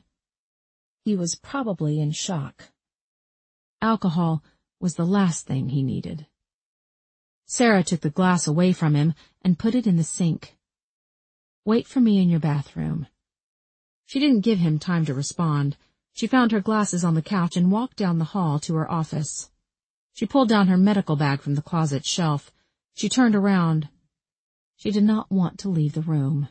He was probably in shock. Alcohol was the last thing he needed. Sarah took the glass away from him and put it in the sink. "Wait for me in your bathroom." She didn't give him time to respond. She found her glasses on the couch and walked down the hall to her office. She pulled down her medical bag from the closet shelf. She turned around. She did not want to leave the room.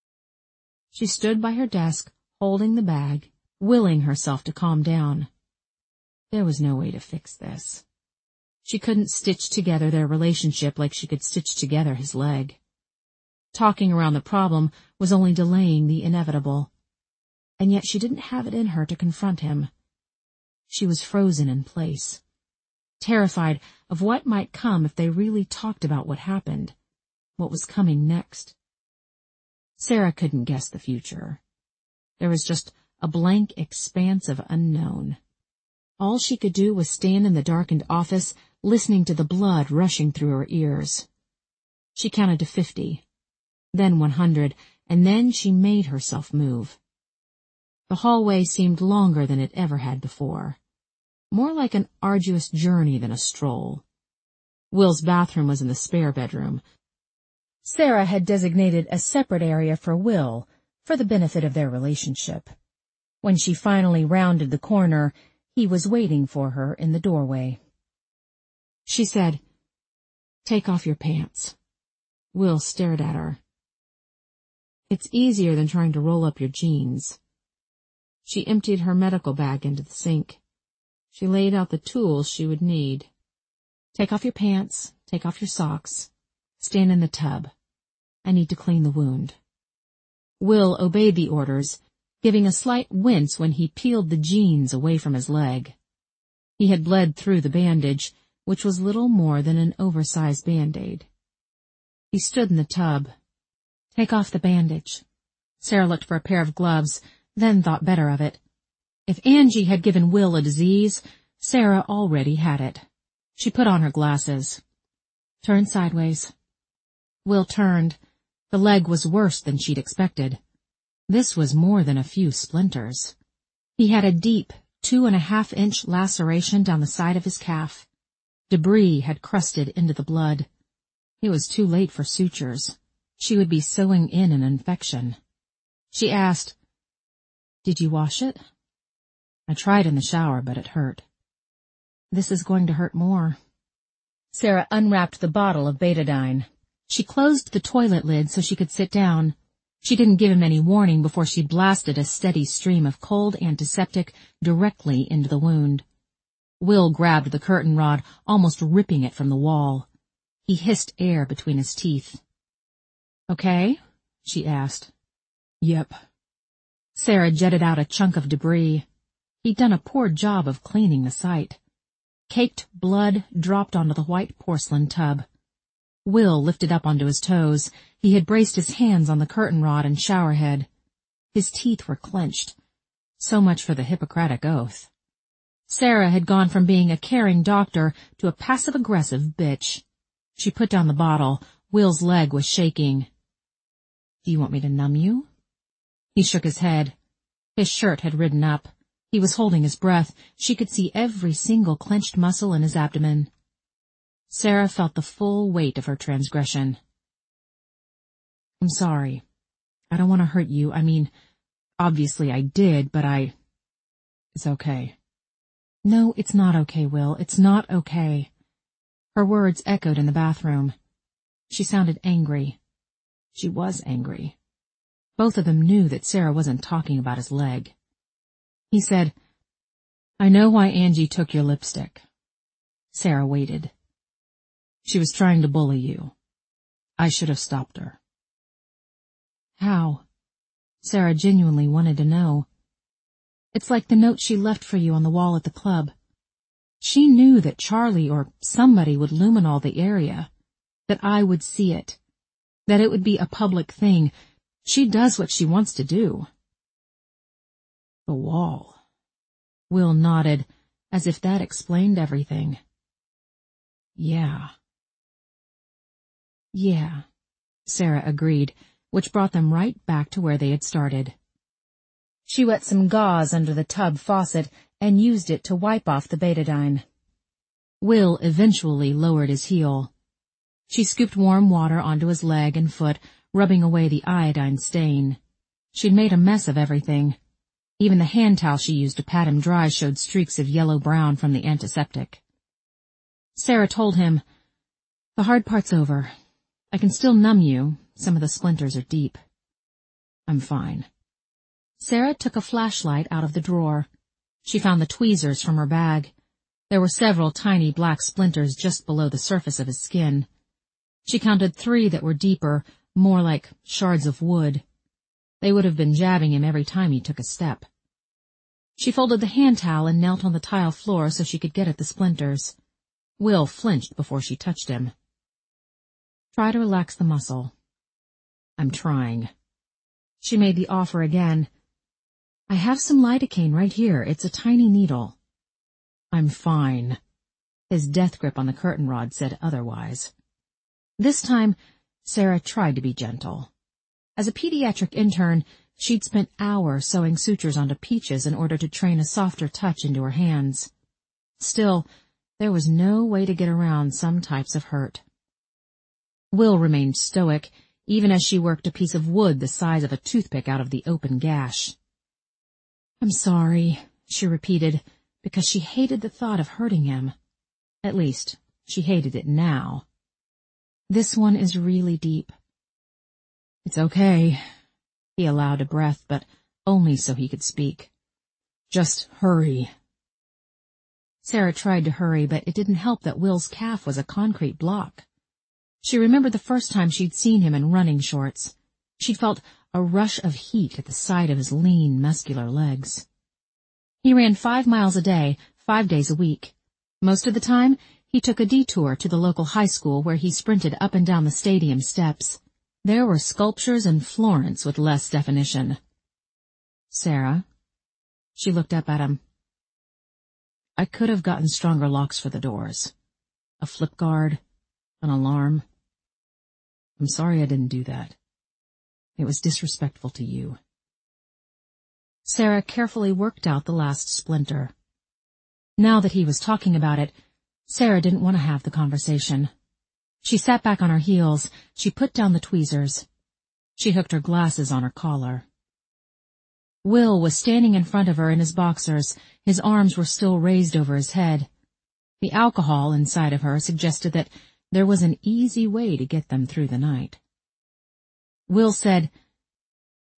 She stood by her desk, holding the bag, willing herself to calm down. There was no way to fix this. She couldn't stitch together their relationship like she could stitch together his leg. Talking around the problem was only delaying the inevitable. And yet she didn't have it in her to confront him. She was frozen in place, terrified of what might come if they really talked about what happened, what was coming next. Sarah couldn't guess the future. There was just a blank expanse of unknown. All she could do was stand in the darkened office, listening to the blood rushing through her ears. She counted to fifty, then one hundred, and then she made herself move. The hallway seemed longer than it ever had before, more like an arduous journey than a stroll. Will's bathroom was in the spare bedroom. Sarah had designated a separate area for Will, for the benefit of their relationship. When she finally rounded the corner, he was waiting for her in the doorway. She said, "Take off your pants." Will stared at her. "It's easier than trying to roll up your jeans." She emptied her medical bag into the sink. She laid out the tools she would need. "Take off your pants, take off your socks. Stand in the tub. I need to clean the wound." Will obeyed the orders, giving a slight wince when he peeled the jeans away from his leg. He had bled through the bandage, which was little more than an oversized Band-Aid. He stood in the tub. "Take off the bandage." Sarah looked for a pair of gloves, then thought better of it. If Angie had given Will a disease, Sarah already had it. She put on her glasses. "Turn sideways." Will turned. The leg was worse than she'd expected. This was more than a few splinters. He had a deep, two and a half inch laceration down the side of his calf. Debris had crusted into the blood. It was too late for sutures. She would be sewing in an infection. She asked, "Did you wash it?" "I tried in the shower, but it hurt." "This is going to hurt more." Sarah unwrapped the bottle of betadine. She closed the toilet lid so she could sit down. She didn't give him any warning before she blasted a steady stream of cold antiseptic directly into the wound. Will grabbed the curtain rod, almost ripping it from the wall. He hissed air between his teeth. "Okay?" she asked. "Yep." Sarah jetted out a chunk of debris. He'd done a poor job of cleaning the site. Caked blood dropped onto the white porcelain tub. Will lifted up onto his toes. He had braced his hands on the curtain rod and shower head. His teeth were clenched. So much for the Hippocratic Oath. Sarah had gone from being a caring doctor to a passive-aggressive bitch. She put down the bottle. Will's leg was shaking. "Do you want me to numb you?" He shook his head. His shirt had ridden up. He was holding his breath. She could see every single clenched muscle in his abdomen. Sarah felt the full weight of her transgression. "I'm sorry. I don't want to hurt you. I mean, obviously I did, but I... It's okay." "No, it's not okay, Will. It's not okay." Her words echoed in the bathroom. She sounded angry. She was angry. Both of them knew that Sarah wasn't talking about his leg. He said, "I know why Angie took your lipstick." Sarah waited. "She was trying to bully you. I should have stopped her." "How?" Sarah genuinely wanted to know. "It's like the note she left for you on the wall at the club. She knew that Charlie or somebody would luminol the area, that I would see it, that it would be a public thing. She does what she wants to do." "The wall." Will nodded, as if that explained everything. "Yeah." "Yeah," Sarah agreed, which brought them right back to where they had started. She wet some gauze under the tub faucet and used it to wipe off the betadine. Will eventually lowered his heel. She scooped warm water onto his leg and foot, rubbing away the iodine stain. She'd made a mess of everything. Even the hand towel she used to pat him dry showed streaks of yellow-brown from the antiseptic. Sarah told him, "The hard part's over. I can still numb you. Some of the splinters are deep." "I'm fine." Sarah took a flashlight out of the drawer. She found the tweezers from her bag. There were several tiny black splinters just below the surface of his skin. She counted three that were deeper, more like shards of wood. They would have been jabbing him every time he took a step. She folded the hand towel and knelt on the tile floor so she could get at the splinters. Will flinched before she touched him. "Try to relax the muscle." "I'm trying." She made the offer again. "I have some lidocaine right here. It's a tiny needle." "I'm fine." His death grip on the curtain rod said otherwise. This time, Sarah tried to be gentle. As a pediatric intern, she'd spent hours sewing sutures onto peaches in order to train a softer touch into her hands. Still, there was no way to get around some types of hurt. Will remained stoic, even as she worked a piece of wood the size of a toothpick out of the open gash. "I'm sorry," she repeated, because she hated the thought of hurting him. At least, she hated it now. "This one is really deep." "It's okay." He allowed a breath, but only so he could speak. "Just hurry." Sarah tried to hurry, but it didn't help that Will's calf was a concrete block. She remembered the first time she'd seen him in running shorts. She'd felt a rush of heat at the sight of his lean, muscular legs. He ran five miles a day, five days a week. Most of the time, he took a detour to the local high school where he sprinted up and down the stadium steps. There were sculptures in Florence with less definition. "Sarah?" She looked up at him. "I could have gotten stronger locks for the doors. A flip guard, an alarm. I'm sorry I didn't do that. It was disrespectful to you." Sarah carefully worked out the last splinter. Now that he was talking about it, Sarah didn't want to have the conversation. She sat back on her heels. She put down the tweezers. She hooked her glasses on her collar. Will was standing in front of her in his boxers. His arms were still raised over his head. The alcohol inside of her suggested that there was an easy way to get them through the night. Will said,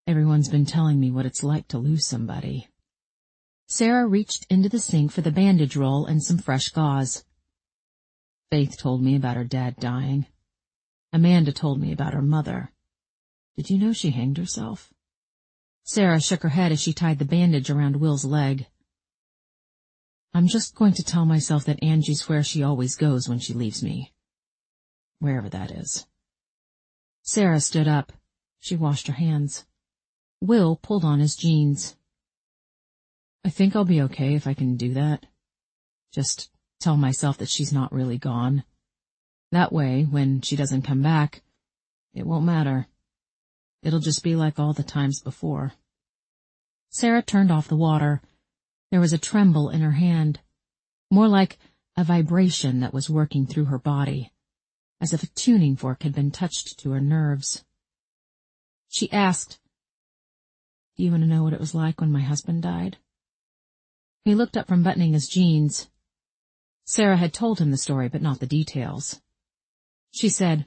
Everyone's been telling me what it's like to lose somebody. Sarah reached into the sink for the bandage roll and some fresh gauze. Faith told me about her dad dying. Amanda told me about her mother. Did you know she hanged herself? Sarah shook her head as she tied the bandage around Will's leg. I'm just going to tell myself that Angie's where she always goes when she leaves me. Wherever that is. Sarah stood up. She washed her hands. Will pulled on his jeans. I think I'll be okay if I can do that. Just tell myself that she's not really gone. That way, when she doesn't come back, it won't matter. It'll just be like all the times before. Sarah turned off the water. There was a tremble in her hand, more like a vibration that was working through her body, as if a tuning fork had been touched to her nerves. She asked, Do you want to know what it was like when my husband died? He looked up from buttoning his jeans. Sarah had told him the story, but not the details. She said,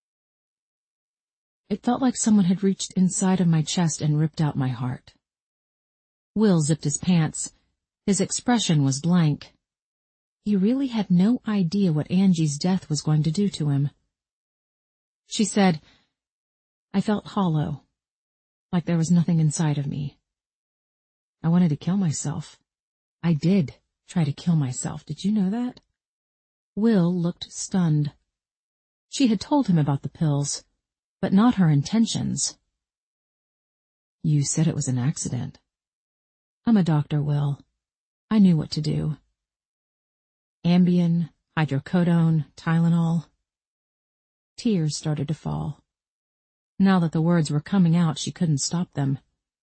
It felt like someone had reached inside of my chest and ripped out my heart. Will zipped his pants. His expression was blank. He really had no idea what Angie's death was going to do to him. She said, I felt hollow, like there was nothing inside of me. I wanted to kill myself. I did try to kill myself. Did you know that? Will looked stunned. She had told him about the pills, but not her intentions. You said it was an accident. I'm a doctor, Will. I knew what to do. Ambien, hydrocodone, Tylenol. Tears started to fall. Now that the words were coming out, she couldn't stop them.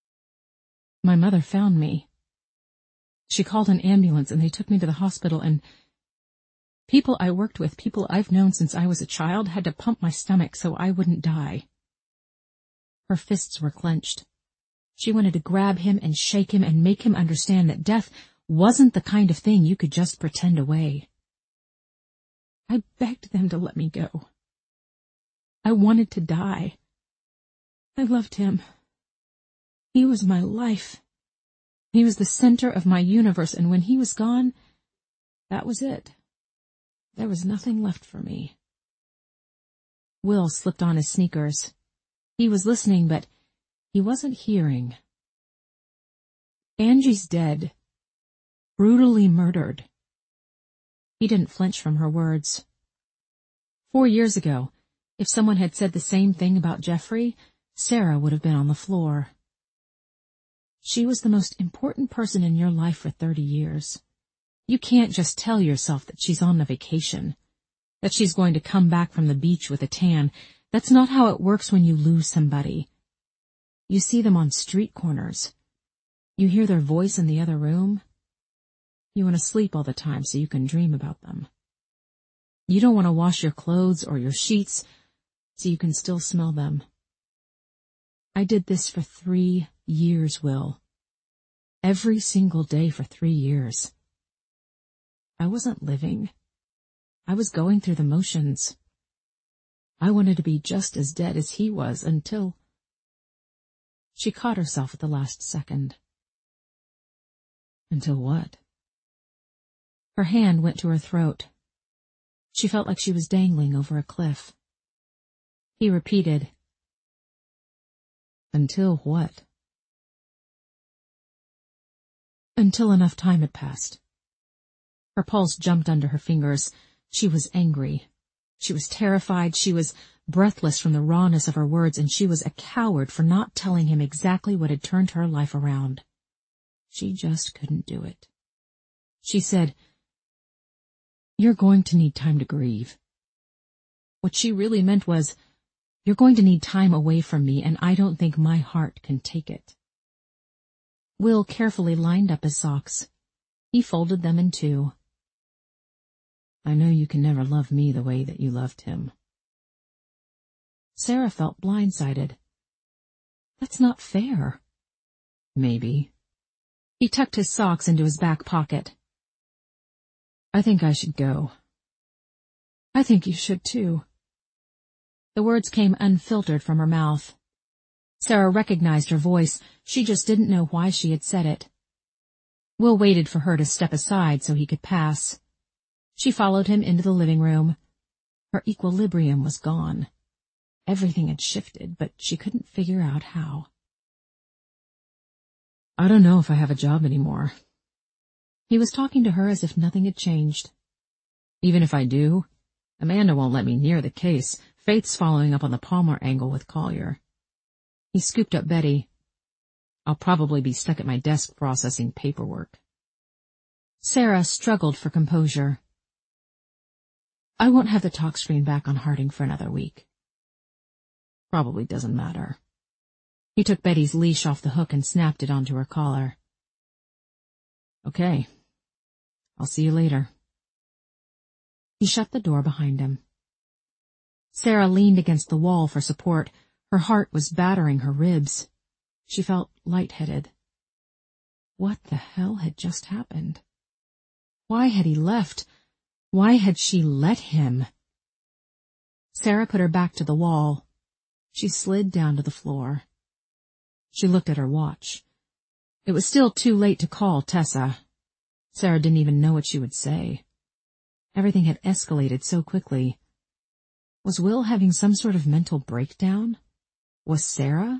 My mother found me. She called an ambulance and they took me to the hospital, and people I worked with, people I've known since I was a child, had to pump my stomach so I wouldn't die. Her fists were clenched. She wanted to grab him and shake him and make him understand that death wasn't the kind of thing you could just pretend away. I begged them to let me go. I wanted to die. I loved him. He was my life. He was the center of my universe, and when he was gone, that was it. There was nothing left for me. Will slipped on his sneakers. He was listening, but he wasn't hearing. Angie's dead. Brutally murdered. He didn't flinch from her words. Four years ago, if someone had said the same thing about Jeffrey, Sarah would have been on the floor. She was the most important person in your life for thirty years. You can't just tell yourself that she's on a vacation, that she's going to come back from the beach with a tan. That's not how it works when you lose somebody. You see them on street corners. You hear their voice in the other room. You want to sleep all the time so you can dream about them. You don't want to wash your clothes or your sheets so you can still smell them. I did this for three years, Will. Every single day for three years. I wasn't living. I was going through the motions. I wanted to be just as dead as he was until... She caught herself at the last second. Until what? Her hand went to her throat. She felt like she was dangling over a cliff. He repeated, Until what? Until enough time had passed. Her pulse jumped under her fingers. She was angry. She was terrified. She was breathless from the rawness of her words, and she was a coward for not telling him exactly what had turned her life around. She just couldn't do it. She said, You're going to need time to grieve. What she really meant was, You're going to need time away from me, and I don't think my heart can take it. Will carefully lined up his socks. He folded them in two. I know you can never love me the way that you loved him. Sarah felt blindsided. That's not fair. Maybe. He tucked his socks into his back pocket. I think I should go. I think you should too. The words came unfiltered from her mouth. Sarah recognized her voice. She just didn't know why she had said it. Will waited for her to step aside so he could pass. She followed him into the living room. Her equilibrium was gone. Everything had shifted, but she couldn't figure out how. I don't know if I have a job anymore. He was talking to her as if nothing had changed. Even if I do, Amanda won't let me near the case. Faith's following up on the Palmer angle with Collier. He scooped up Betty. I'll probably be stuck at my desk processing paperwork. Sarah struggled for composure. I won't have the talk screen back on Harding for another week. Probably doesn't matter. He took Betty's leash off the hook and snapped it onto her collar. Okay. I'll see you later. He shut the door behind him. Sarah leaned against the wall for support. Her heart was battering her ribs. She felt lightheaded. What the hell had just happened? Why had he left? Why had she let him? Sarah put her back to the wall. She slid down to the floor. She looked at her watch. It was still too late to call Tessa. Sarah didn't even know what she would say. Everything had escalated so quickly. Was Will having some sort of mental breakdown? Was Sarah?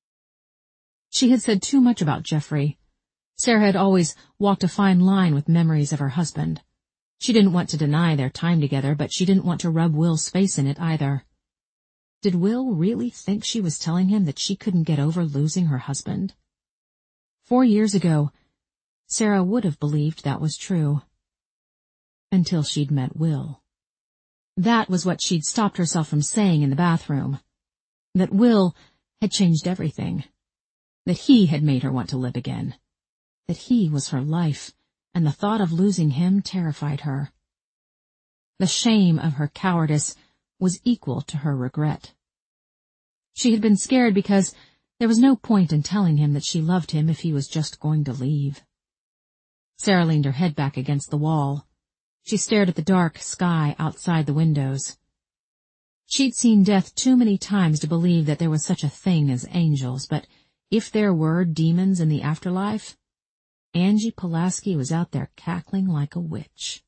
She had said too much about Jeffrey. Sarah had always walked a fine line with memories of her husband. She didn't want to deny their time together, but she didn't want to rub Will's face in it either. Did Will really think she was telling him that she couldn't get over losing her husband? Four years ago, Sarah would have believed that was true. Until she'd met Will. That was what she'd stopped herself from saying in the bathroom. That Will had changed everything. That he had made her want to live again. That he was her life, and the thought of losing him terrified her. The shame of her cowardice was equal to her regret. She had been scared because there was no point in telling him that she loved him if he was just going to leave. Sarah leaned her head back against the wall. She stared at the dark sky outside the windows. She'd seen death too many times to believe that there was such a thing as angels, but if there were demons in the afterlife, Angie Pulaski was out there cackling like a witch.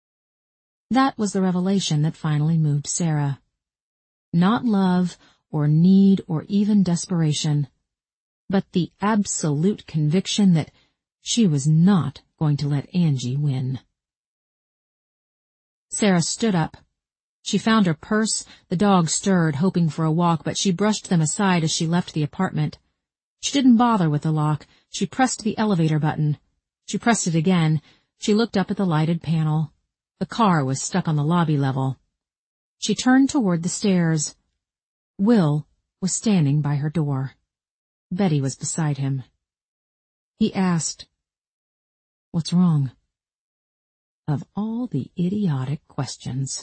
That was the revelation that finally moved Sarah. Not love or need or even desperation, but the absolute conviction that she was not going to let Angie win. Sarah stood up. She found her purse. The dog stirred, hoping for a walk, but she brushed them aside as she left the apartment. She didn't bother with the lock. She pressed the elevator button. She pressed it again. She looked up at the lighted panel. The car was stuck on the lobby level. She turned toward the stairs. Will was standing by her door. Betty was beside him. He asked, "What's wrong?" Of all the idiotic questions.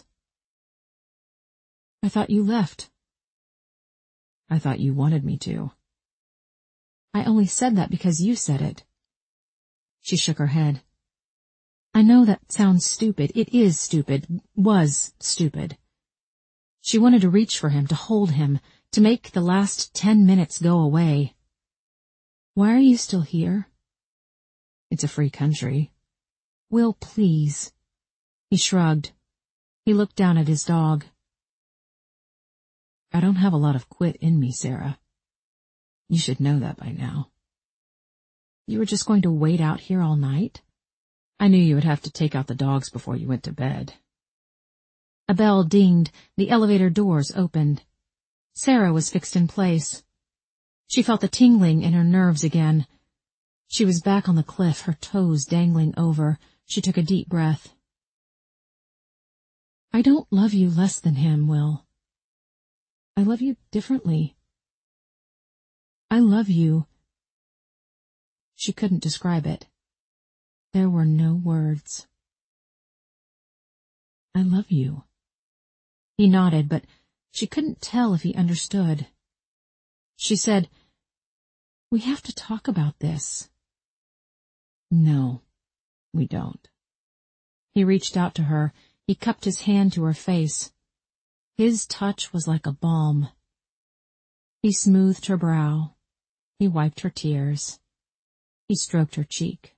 "I thought you left." "I thought you wanted me to." "I only said that because you said it." She shook her head. "I know that sounds stupid. It is stupid. Was stupid." She wanted to reach for him, to hold him, to make the last ten minutes go away. "Why are you still here?" "It's a free country." "Will, please." He shrugged. He looked down at his dog. "I don't have a lot of quit in me, Sarah. You should know that by now." "You were just going to wait out here all night?" "I knew you would have to take out the dogs before you went to bed." A bell dinged. The elevator doors opened. Sarah was fixed in place. She felt the tingling in her nerves again. She was back on the cliff, her toes dangling over. She took a deep breath. "I don't love you less than him, Will. I love you differently. I love you." She couldn't describe it. There were no words. "I love you." He nodded, but she couldn't tell if he understood. She said, "We have to talk about this." "No, we don't." He reached out to her. He cupped his hand to her face. His touch was like a balm. He smoothed her brow. He wiped her tears. He stroked her cheek.